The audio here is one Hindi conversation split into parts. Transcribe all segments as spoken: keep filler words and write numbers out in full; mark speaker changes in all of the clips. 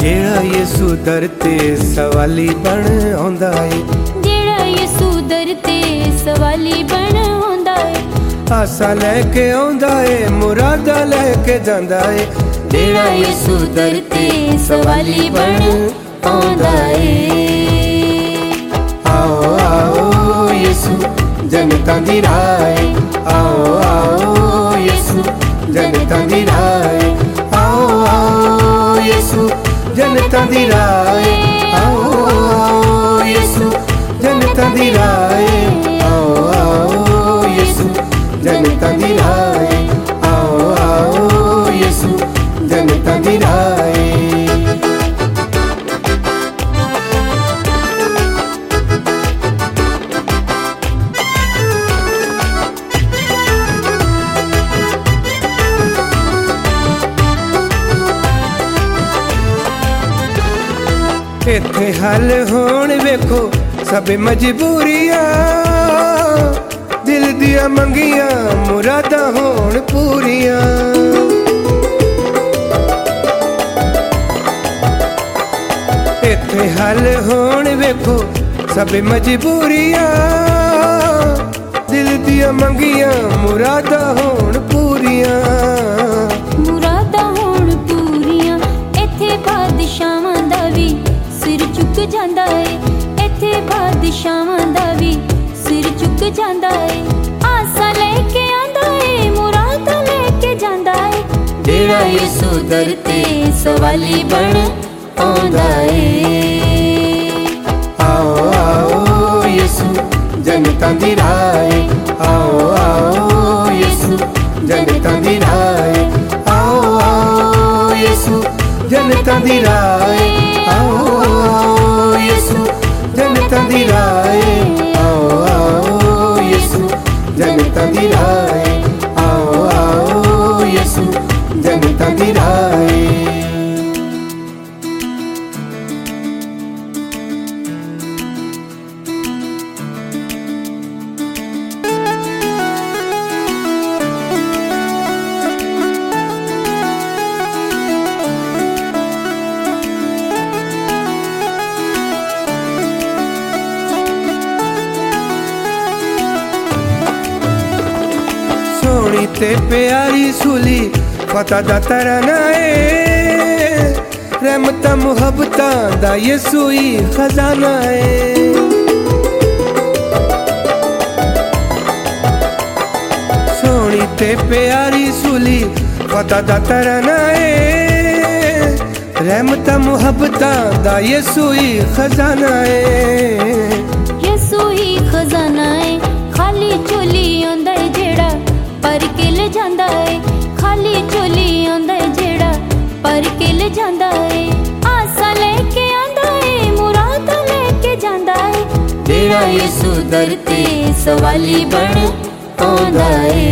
Speaker 1: जेड़ा यीशु दर ते सवाली बन आंदा है,
Speaker 2: जेड़ा यीशु दर ते सवाली बन आंदा है।
Speaker 1: आसा लेके आंदा है, मुरादा लेके जांदा है।
Speaker 2: जेड़ा यीशु दर ते सवाली बन आंदा है।
Speaker 1: आओ आओ यीशु जनता दी राह है, आओ आओ यीशु जनता दी राह है, आओ आओ यीशु जनता दी राह है, आओ आओ यीशु जनता दी राह है, आओ आओ यीशु जनता दी राह है, आओ आओ यीशु जनता दी राह है। इत्थे हल होण वेखो सब मजबूरियां, दिल दिया मंगियां मुरादा होण पूरियां। इत्थे हल होण वेखो सब मजबूरियां, दिल दिया मंगियां मुरादा होण पूरियां।
Speaker 2: मुरादा होण पूरियां इत्थे बादशाहां दा वी सिर चुक जांदा है, इत्थे बादशाहां दा वी सिर चुक जांदा है। आसा लेके आंदा है, मुरादा लेके जांदा है। जेड़ा यीशु दर ते सवाली बन आंदा है।
Speaker 1: आओ आओ यीशु जनता दी राह है, आओ आओ यीशु जनता दी राह है, आओ आओ यीशु जनता दी राह है, आओ आओ यीशु जनता दी राह है, आओ आओ यीशु जनता दी राह है, आओ आओ यीशु जनता दी राह है। सोनी ते प्यारी सूली पता दा तरना है, रहमतां मुहब्बतां दा यीशु ही खजाना है। सोनी ते प्यारी सूली पता दा तरना है, रहमतां मुहब्बतां दा यीशु ही खजाना है।
Speaker 2: यीशु ही खजाना है, खाली चोली आंदा है जेड़ा पर के ले जांदा है, खाली चोली आंदा है जेड़ा पर के ले जांदा है। आसा लेके आंदा है, मुरादा लेके जांदा है। जेड़ा यीशु दर ते सवाली बन आंदा है।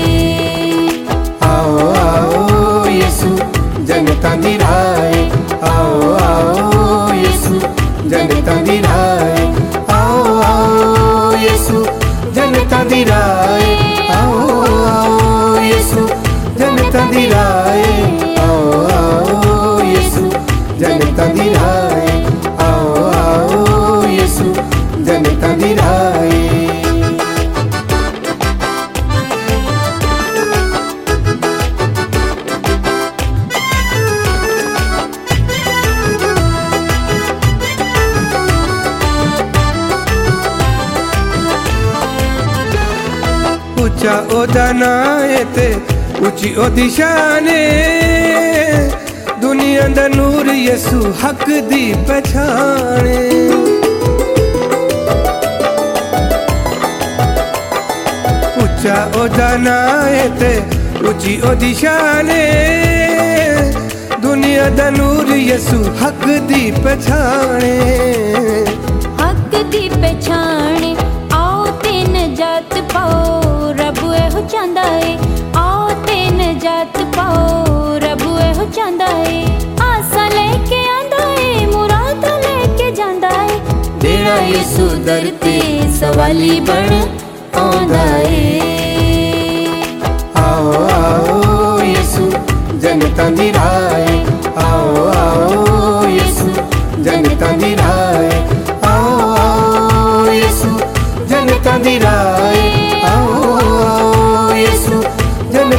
Speaker 1: आओ आओ यीशु जनता दी राह है, आओ आओ यीशु जनता दी राह है, आओ आओ यीशु जनता दी राह है, आओ आओ यीशु जनता दी राह है, आओ आओ यीशु जनता दी राह है, आओ आओ यीशु जनता दी राह है। ऊंचा ओदा नां है ते ऊंची ओदी शान है, दुनिया दा नूर यीशु हक दी पहचान है। ऊंचा ओदा नां है ते ऊंची ओदी शान है, दुनिया दा नूर यीशु हक दी पहचान है।
Speaker 2: हक दी पहचान आओ ते नजात पाओ, रब एहो चांदा है। आओ ते नजात पाओ, रब एहो चांदा है। आसा लेके आंदा है, मुरादा लेके जांदा है। जेड़ा यीशु दर ते सवाली बन आंदा है।
Speaker 1: आओ आओ यीशु जनता दी राह है, आओ आओ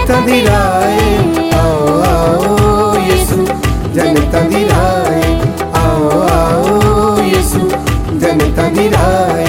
Speaker 1: जनता दी राय आओ आओ यीशु जनता दी राय आओ आओ यीशु जनता दी राय